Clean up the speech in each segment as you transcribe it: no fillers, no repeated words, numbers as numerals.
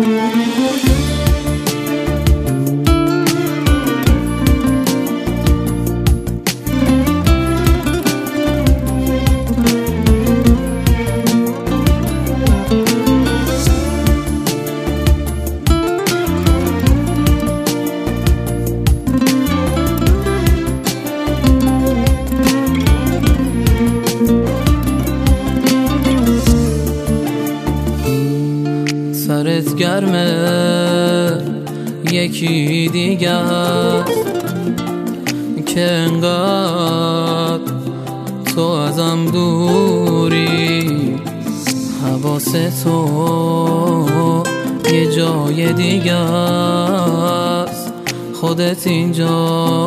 سرت گرمه یکی دیگه است که انقدر تو ازم دوری، حواس تو یه جای دیگه است، خودت اینجا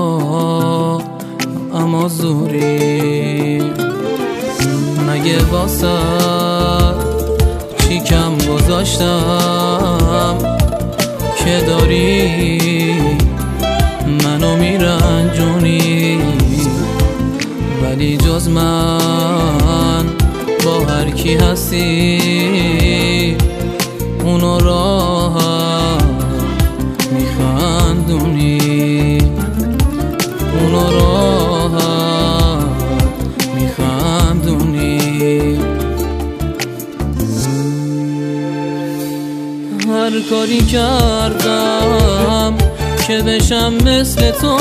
اما زوری. مگه واسه چی کم گذاشتم که داری منو میرنجونی؟ ولی جز من با هر کی هستی اونو راحت میخندونی، اونو راحت میخندونی. هر کاری کردم که بشم مثل تو،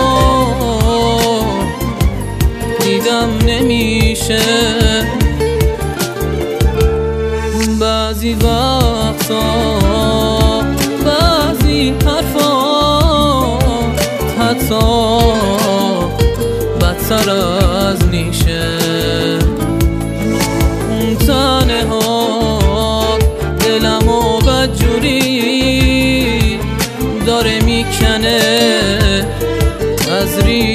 دیدم نمیشه. بعضی وقتا بعضی حرفا حتی بدتر از نیشه. اون تنهات دلمو بدجوری داره میکنه از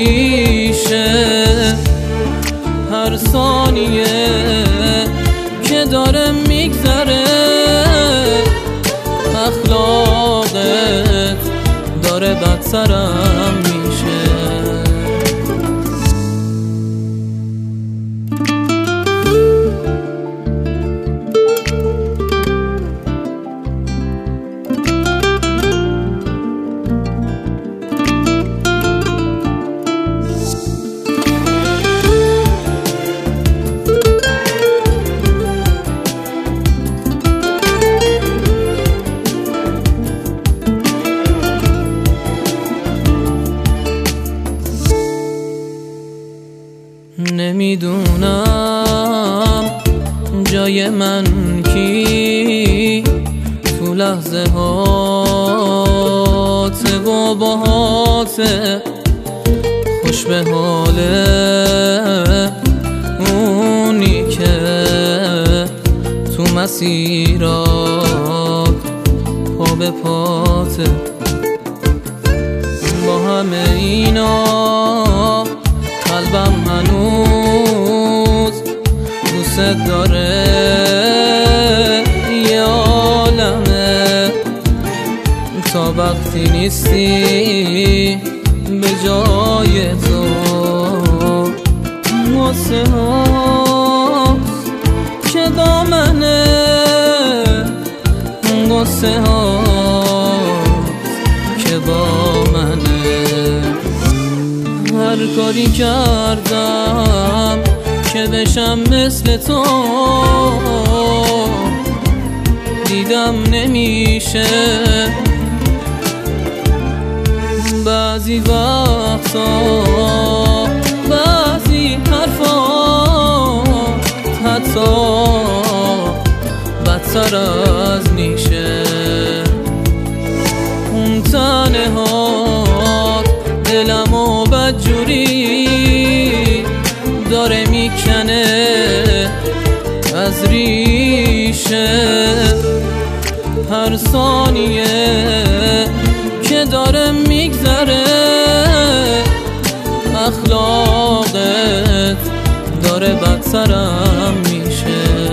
ریشه. هر ثانیه که داره میگذره اخلاقت داره بدترم میشه. نمیدونم جای من کی تو لحظه هات و باهاته، خوش به حاله اونی که تو مسیرات پا به پاته. با همه اینا قلبم هنوز دوست داره، یه عالمه تا وقتی نیستی به جای تو. واسه هاست که با منه، واسه هاست که با منه. هر کاری کردم که بشم مثل تو، دیدم نمیشه. بعضی وقتا بعضی حرفا حتی بدتر از نیشه. اون تنهات دلمو بدجوری داره میکنه از ریشه. هر ثانیه که داره میگذره اخلاقت داره بدترم میشه.